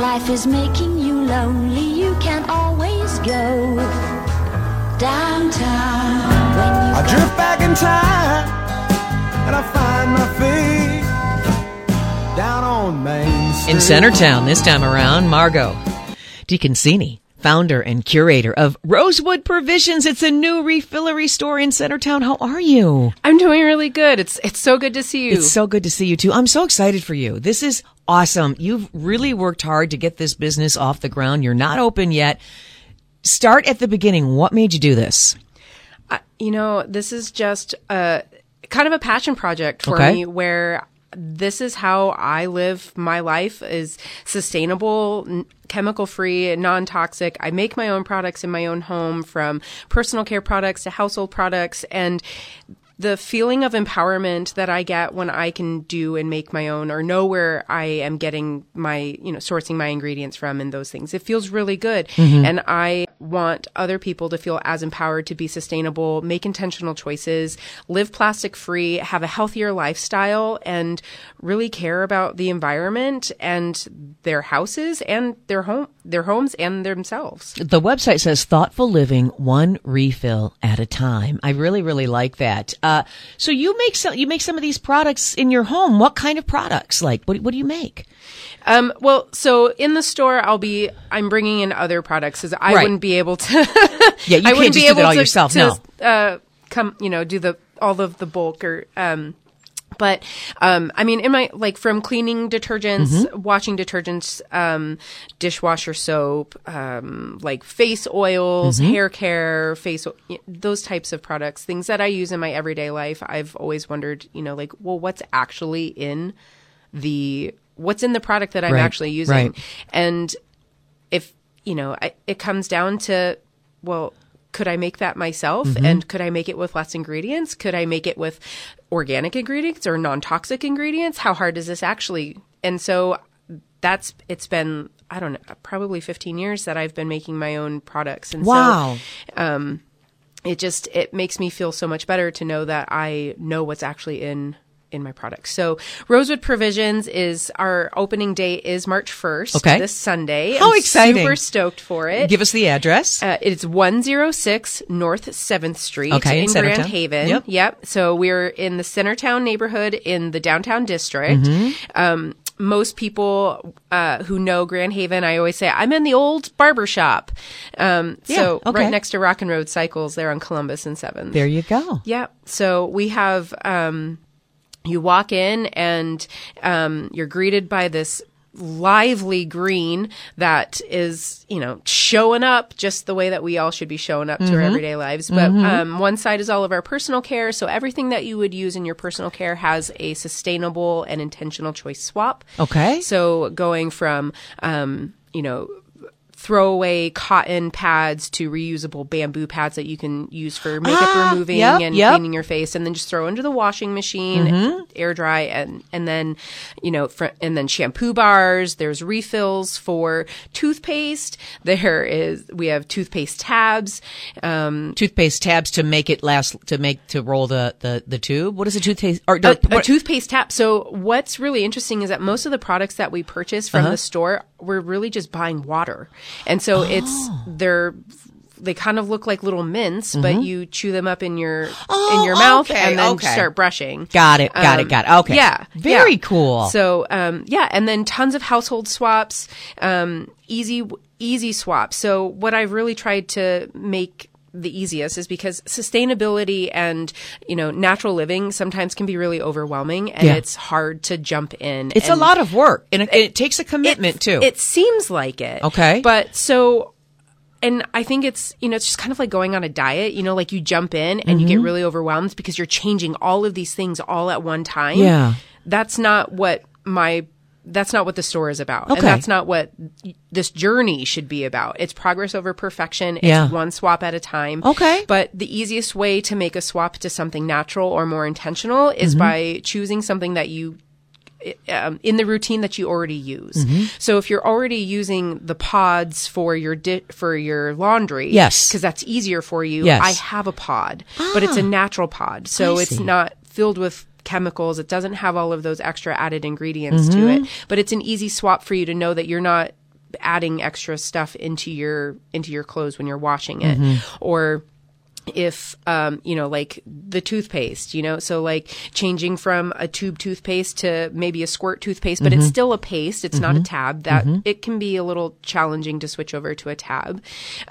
life is making you lonely, you can always go downtown. When you I drift back in time and I find my feet down on Main Street. In Centertown this time around, Margot DiConcini, founder and curator of Rosewood Provisions. It's a new refillery store in Centertown. How are you? I'm doing really good. It's so good to see you. It's so good to see you too. I'm so excited for you. This is awesome. You've really worked hard to get this business off the ground. You're not open yet. Start at the beginning. What made you do this? This is just kind of a passion project for me, where this is how I live my life, is sustainable, chemical-free, non-toxic. I make my own products in my own home, from personal care products to household products, and the feeling of empowerment that I get when I can do and make my own, or know where I am getting my, sourcing my ingredients from and those things. It feels really good. Mm-hmm. And I want other people to feel as empowered to be sustainable, make intentional choices, live plastic free, have a healthier lifestyle, and really care about the environment and their houses and their homes and themselves. The website says thoughtful living, one refill at a time. I really, really like that. So you make some of these products in your home. What kind of products? Like, what do you make? So in the store, I'm bringing in other products, because I wouldn't be able to. Yeah, you can't just do it all yourself. Do all of the bulk or. But, in my, from cleaning detergents, washing detergents, dishwasher soap, face oils, hair care, those types of products, things that I use in my everyday life. I've always wondered, what's actually in what's in the product that I'm actually using? Right. And if, it comes down to, could I make that myself? Mm-hmm. And could I make it with less ingredients? Could I make it with organic ingredients or non-toxic ingredients? How hard is this actually? And so it's been, I don't know, probably 15 years that I've been making my own products. And wow. So it makes me feel so much better to know that I know what's actually in my products. So Rosewood Provisions our opening date is March 1st, this Sunday. How exciting. Super stoked for it. Give us the address. It's 106 North 7th Street in Grand Haven. Yep. So we're in the Centertown neighborhood in the downtown district. Mm-hmm. Most people who know Grand Haven, I always say, I'm in the old barber shop. Right next to Rock and Road Cycles there on Columbus and 7th. There you go. Yeah. So we have... you walk in and you're greeted by this lively green that is, showing up just the way that we all should be showing up to our everyday lives. But one side is all of our personal care. So everything that you would use in your personal care has a sustainable and intentional choice swap. Okay. So going from, throwaway cotton pads to reusable bamboo pads that you can use for makeup removing and cleaning your face, and then just throw into the washing machine, air dry, and then and then shampoo bars. There's refills for toothpaste. We have toothpaste tabs. Toothpaste tabs to make it last, to roll the tube. What is a toothpaste? A toothpaste tab. So what's really interesting is that most of the products that we purchase from the store, we're really just buying water. And so they kind of look like little mints, but you chew them up in your mouth and then start brushing. Got it. Okay. Yeah. Very cool. So, and then tons of household swaps, easy swaps. So what I've really tried to make the easiest is because sustainability and, natural living sometimes can be really overwhelming, and it's hard to jump in. It's a lot of work, and it takes a commitment too. It seems like it. Okay. But so, and I think it's just kind of like going on a diet, like you jump in and you get really overwhelmed because you're changing all of these things all at one time. Yeah. That's not what the store is about. Okay. And that's not what this journey should be about. It's progress over perfection. It's one swap at a time. Okay. But the easiest way to make a swap to something natural or more intentional is by choosing something that you in the routine that you already use. So if you're already using the pods for your laundry, because that's easier for you, I have a pod, but it's a natural pod. So it's not filled with chemicals. It doesn't have all of those extra added ingredients to it, but it's an easy swap for you to know that you're not adding extra stuff into your clothes when you're washing it, or if, like the toothpaste, so like changing from a tube toothpaste to maybe a squirt toothpaste, but it's still a paste. It's not a tab. That it can be a little challenging to switch over to a tab.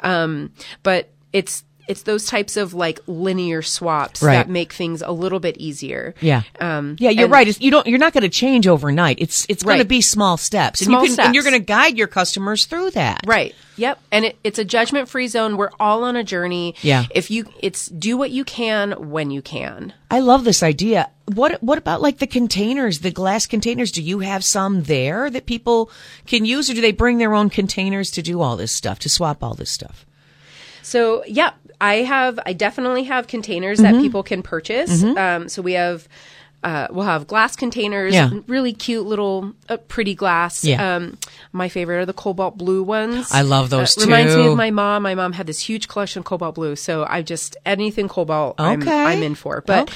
But it's those types of like linear swaps that make things a little bit easier. Yeah. You're right. You're not going to change overnight. It's going to be small steps. And you're going to guide your customers through that. Right. Yep. And it's a judgment-free zone. We're all on a journey. Yeah. It's do what you can when you can. I love this idea. What about like the containers, the glass containers? Do you have some there that people can use, or do they bring their own containers to do all this stuff, to swap all this stuff? So, yeah, I definitely have containers that people can purchase. So we'll have glass containers, really cute little pretty glass. Yeah. My favorite are the cobalt blue ones. I love those too. Reminds me of my mom. My mom had this huge collection of cobalt blue. So anything cobalt, I'm in for. But,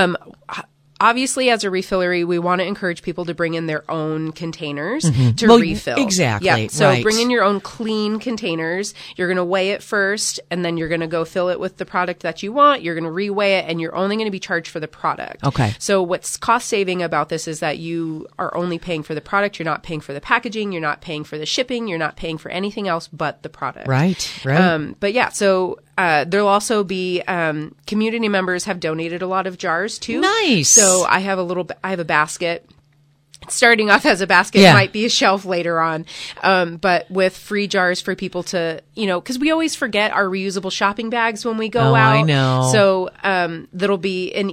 obviously, as a refillery, we want to encourage people to bring in their own containers to refill. Exactly. Yeah. So bring in your own clean containers. You're going to weigh it first, and then you're going to go fill it with the product that you want. You're going to reweigh it, and you're only going to be charged for the product. Okay. So what's cost saving about this is that you are only paying for the product. You're not paying for the packaging. You're not paying for the shipping. You're not paying for anything else but the product. Right. But yeah, so there'll also be community members have donated a lot of jars too. Nice. So I have a basket. Starting off as a basket, might be a shelf later on, but with free jars for people to, because we always forget our reusable shopping bags when we go out. I know. So that'll be an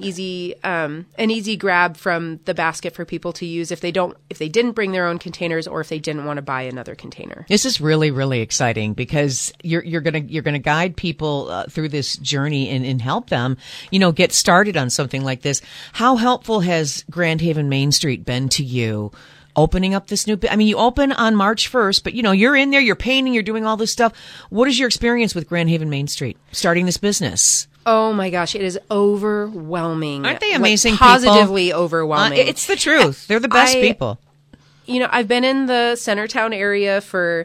easy grab from the basket for people to use if they didn't bring their own containers, or if they didn't want to buy another container. This is really, really exciting, because you're gonna guide people through this journey and help them, get started on something like this. How helpful has Grand Haven Main Street been to you? Opening up this new, you open on March 1st, but you're in there, you're painting, you're doing all this stuff. What is your experience with Grand Haven Main Street, starting this business? Oh my gosh, it is overwhelming. Aren't they amazing people? Positively overwhelming. It's the truth. They're the best people. I've been in the Centertown area for,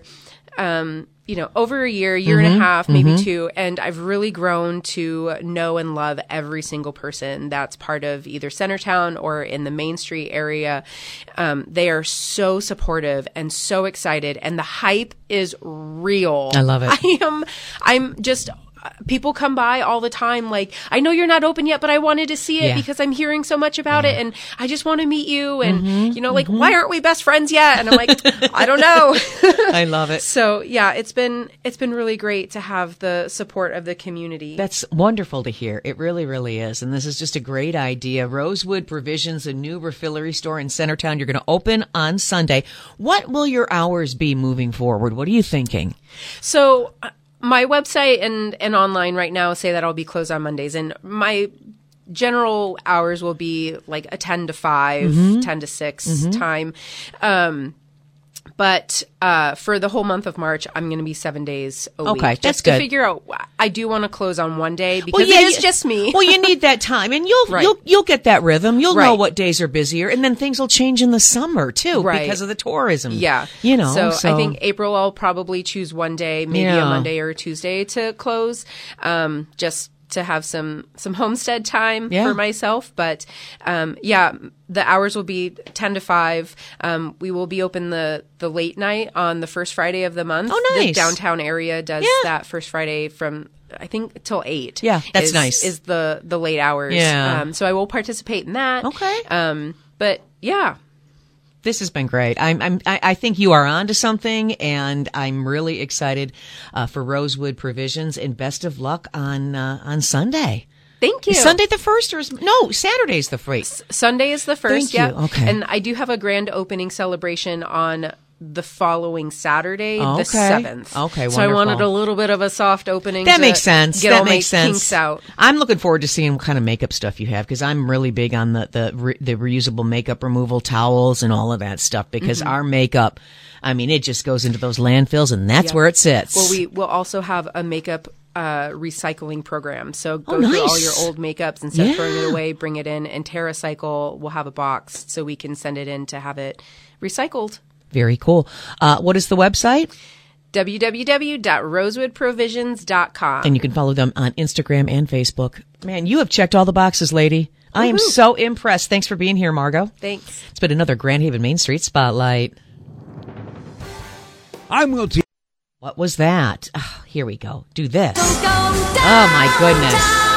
over a year and a half, maybe two, and I've really grown to know and love every single person that's part of either Centertown or in the Main Street area. They are so supportive and so excited, and the hype is real. I love it. I'm just... People come by all the time like, I know you're not open yet, but I wanted to see it because I'm hearing so much about it, and I just want to meet you, and why aren't we best friends yet? And I'm like, I don't know. I love it. So yeah, it's been really great to have the support of the community. That's wonderful to hear. It really, really is. And this is just a great idea. Rosewood Provisions, a new refillery store in Centertown. You're going to open on Sunday. What will your hours be moving forward? What are you thinking? So my website and online right now say that I'll be closed on Mondays, and my general hours will be like a 10 to 5, 10 to 6 time. But for the whole month of March, I'm going to be 7 days a week. Okay, just to figure out. I do want to close on one day because it is just me. Well, you need that time, and you'll get that rhythm. You'll know what days are busier, and then things will change in the summer too because of the tourism. Yeah, So I think April I'll probably choose one day, maybe a Monday or a Tuesday to close. Just to have some homestead time for myself. But the hours will be 10 to 5. We will be open the late night on the first Friday of the month. Oh, nice. The downtown area does that first Friday from, I think, till 8. Yeah, that's nice. Is the late hours. Yeah. So I will participate in that. Okay. But yeah. This has been great. I think you are onto something, and I'm really excited for Rosewood Provisions. And best of luck on Sunday. Thank you. Is Sunday the 1st, or Saturday's the 1st? Sunday is the 1st. Thank you. Okay. And I do have a grand opening celebration on the following Saturday, the 7th. Okay, wonderful. So I wanted a little bit of a soft opening. That makes sense. Get all my kinks out. I'm looking forward to seeing what kind of makeup stuff you have, because I'm really big on the reusable makeup removal towels and all of that stuff, because our makeup, it just goes into those landfills, and that's where it sits. Well, we will also have a makeup recycling program. So go through all your old makeups, instead of throwing it away, bring it in, and TerraCycle will have a box so we can send it in to have it recycled. Very cool. What is the website? www.rosewoodprovisions.com. And you can follow them on Instagram and Facebook. Man, you have checked all the boxes, lady. I am so impressed. Thanks for being here, Margot. Thanks. It's been another Grand Haven Main Street Spotlight. I'm Will T. What was that? Oh, here we go. Do this. Oh, my goodness.